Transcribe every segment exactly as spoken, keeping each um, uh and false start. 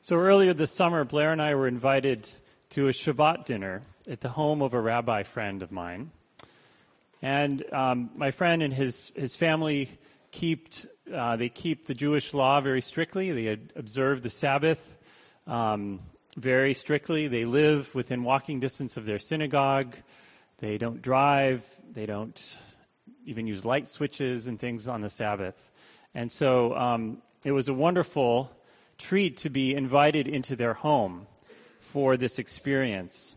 So earlier this summer, Blair and I were invited to a Shabbat dinner at the home of a rabbi friend of mine. And um, my friend and his, his family keep, uh, they keep the Jewish law very strictly. They observe the Sabbath um, very strictly. They live within walking distance of their synagogue. They don't drive. They don't even use light switches and things on the Sabbath. And so um, it was a wonderful treat to be invited into their home for this experience.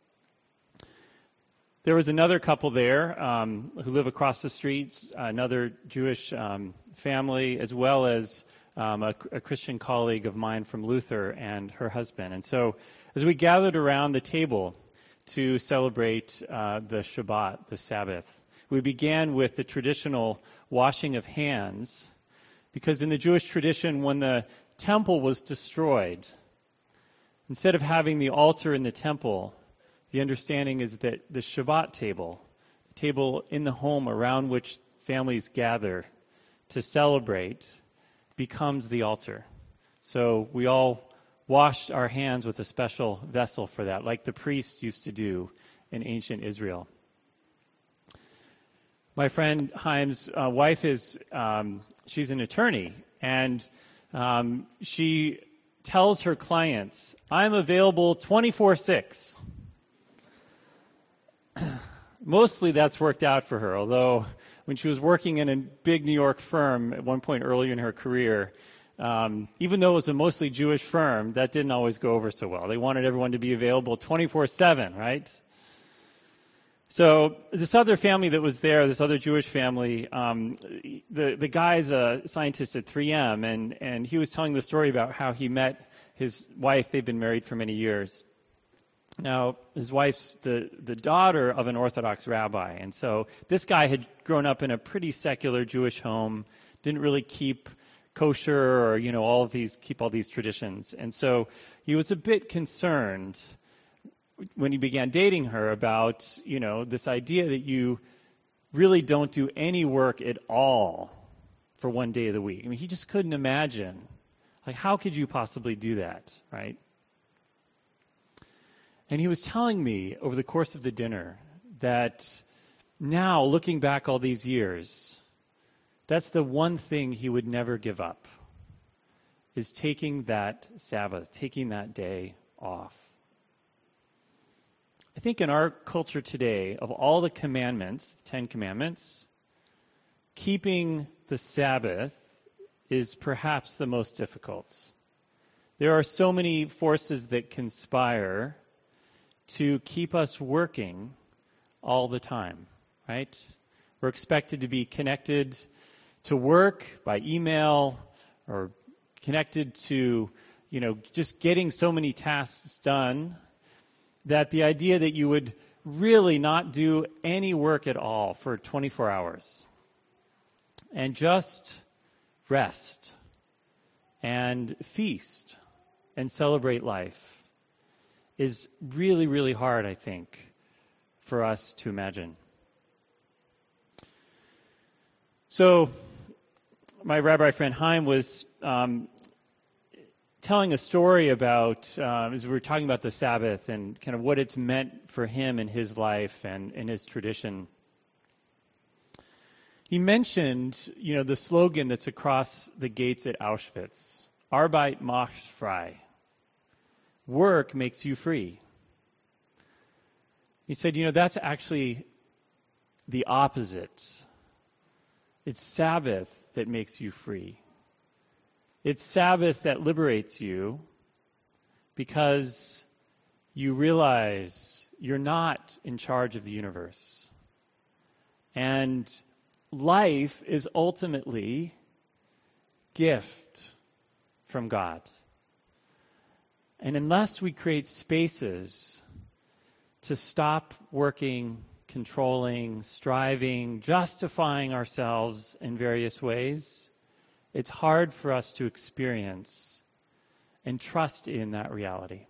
There was another couple there um, who live across the street, another Jewish um, family, as well as um, a, a Christian colleague of mine from Luther and her husband. And so as we gathered around the table to celebrate uh, the Shabbat, the Sabbath, we began with the traditional washing of hands, because in the Jewish tradition, when the temple was destroyed, instead of having the altar in the temple, the understanding is that the Shabbat table, the table in the home around which families gather to celebrate, becomes the altar. So we all washed our hands with a special vessel for that, like the priests used to do in ancient Israel. My friend Chaim's uh, wife is, um, she's an attorney, and um, she tells her clients, I'm available twenty-four six. Mostly that's worked out for her, although when she was working in a big New York firm at one point earlier in her career, um, even though it was a mostly Jewish firm, that didn't always go over so well. They wanted everyone to be available twenty-four seven, right? So this other family that was there, this other Jewish family, um, the, the guy's a scientist at three M, and, and he was telling the story about how he met his wife. They've been married for many years. Now, his wife's the, the daughter of an Orthodox rabbi, and so this guy had grown up in a pretty secular Jewish home, didn't really keep kosher or, you know, all of these, keep all these traditions. And so he was a bit concerned when he began dating her about, you know, this idea that you really don't do any work at all for one day of the week. I mean, he just couldn't imagine. Like, how could you possibly do that, right? And he was telling me over the course of the dinner that now, looking back all these years, that's the one thing he would never give up, is taking that Sabbath, taking that day off. I think in our culture today, of all the commandments, the Ten Commandments, keeping the Sabbath is perhaps the most difficult. There are so many forces that conspire to keep us working all the time, right? We're expected to be connected to work by email, or connected to, you know, just getting so many tasks done, that the idea that you would really not do any work at all for twenty-four hours and just rest and feast and celebrate life is really, really hard, I think, for us to imagine. So my rabbi friend Chaim was um, telling a story about, uh, as we were talking about the Sabbath and kind of what it's meant for him in his life and in his tradition. He mentioned, you know, the slogan that's across the gates at Auschwitz, Arbeit macht frei. Work makes you free. He said, you know, that's actually the opposite. It's Sabbath that makes you free. It's Sabbath that liberates you because you realize you're not in charge of the universe. And life is ultimately gift from God. And unless we create spaces to stop working, controlling, striving, justifying ourselves in various ways, it's hard for us to experience and trust in that reality.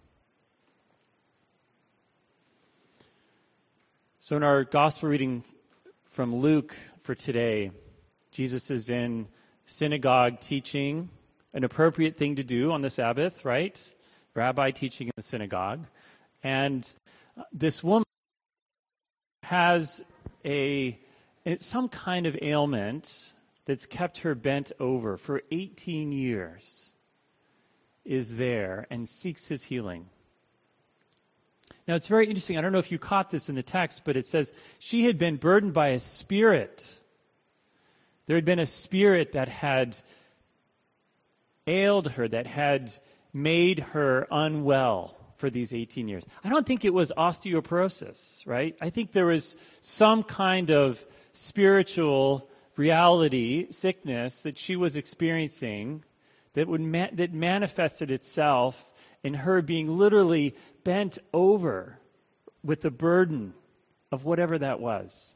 So in our gospel reading from Luke for today, Jesus is in synagogue teaching an appropriate thing to do on the Sabbath, right? Rabbi teaching in the synagogue. And this woman has a some kind of ailment that's kept her bent over for eighteen years, is there and seeks his healing. Now, it's very interesting. I don't know if you caught this in the text, but it says she had been burdened by a spirit. There had been a spirit that had ailed her, that had made her unwell for these eighteen years. I don't think it was osteoporosis, right? I think there was some kind of spiritual reality, sickness that she was experiencing that would ma- that manifested itself in her being literally bent over with the burden of whatever that was.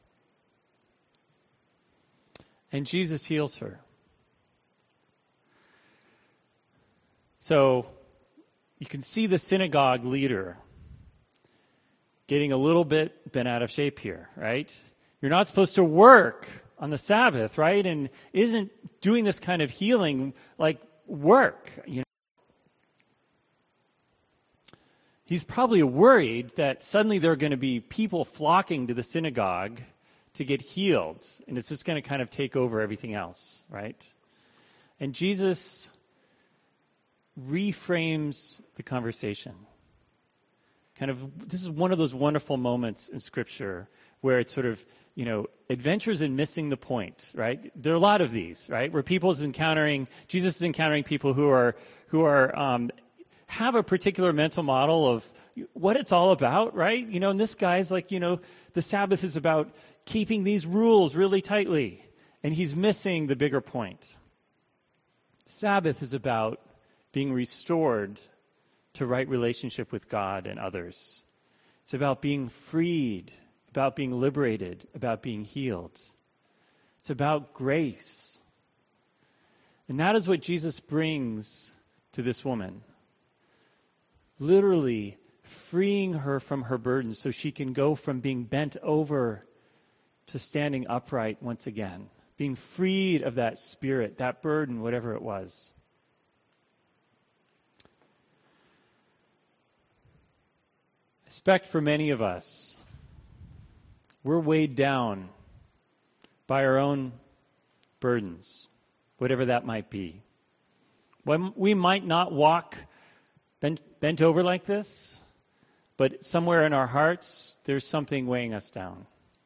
And Jesus heals her. So you can see the synagogue leader getting a little bit bent out of shape here, right? You're not supposed to work on the Sabbath, right? And isn't doing this kind of healing like work, you know? He's probably worried that suddenly there are going to be people flocking to the synagogue to get healed, and it's just going to kind of take over everything else, right? And Jesus reframes the conversation. Kind of, this is one of those wonderful moments in Scripture where it's sort of, you know, adventures in missing the point, right? There are a lot of these, right? Where people is encountering, Jesus is encountering people who are, who are, um, have a particular mental model of what it's all about, right? You know, and this guy's like, you know, the Sabbath is about keeping these rules really tightly, and he's missing the bigger point. Sabbath is about being restored to right relationship with God and others. It's about being freed, about being liberated, about being healed. It's about grace. And that is what Jesus brings to this woman. Literally freeing her from her burdens so she can go from being bent over to standing upright once again, being freed of that spirit, that burden, whatever it was. I expect for many of us, we're weighed down by our own burdens, whatever that might be. When we might not walk bent, bent over like this, but somewhere in our hearts, there's something weighing us down.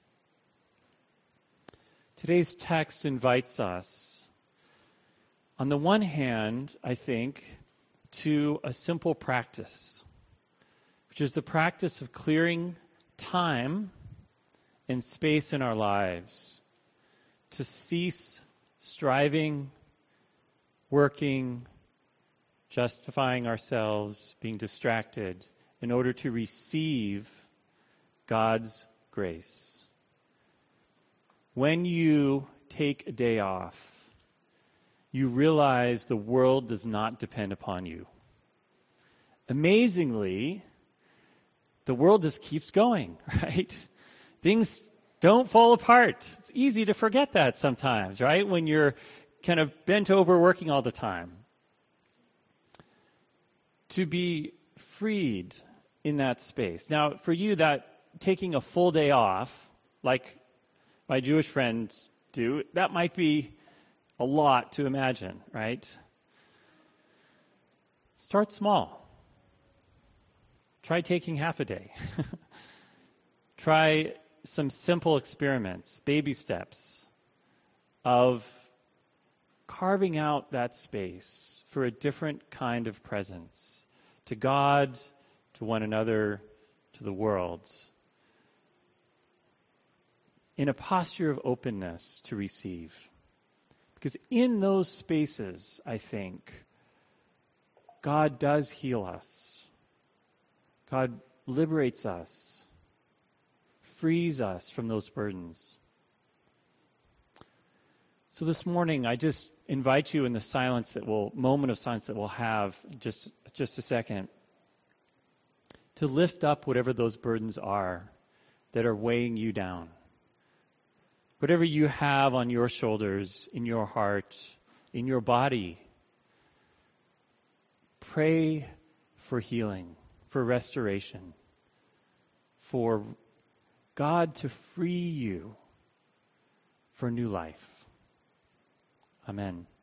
Today's text invites us, on the one hand, I think, to a simple practice, which is the practice of clearing time and space in our lives to cease striving, working, justifying ourselves, being distracted, in order to receive God's grace. When you take a day off, you realize the world does not depend upon you. Amazingly, the world just keeps going, right? Things don't fall apart. It's easy to forget that sometimes, right? When you're kind of bent over working all the time. To be freed in that space. Now, for you, that taking a full day off, like my Jewish friends do, that might be a lot to imagine, right? Start small. Try taking half a day. Try some simple experiments, baby steps of carving out that space for a different kind of presence to God, to one another, to the world, in a posture of openness to receive. Because in those spaces, I think, God does heal us. God liberates us, frees us from those burdens. So this morning, I just invite you in the silence that we'll, moment of silence that we'll have just, just a second, to lift up whatever those burdens are that are weighing you down. Whatever you have on your shoulders, in your heart, in your body, pray for healing, for restoration, for God to free you for new life. Amen.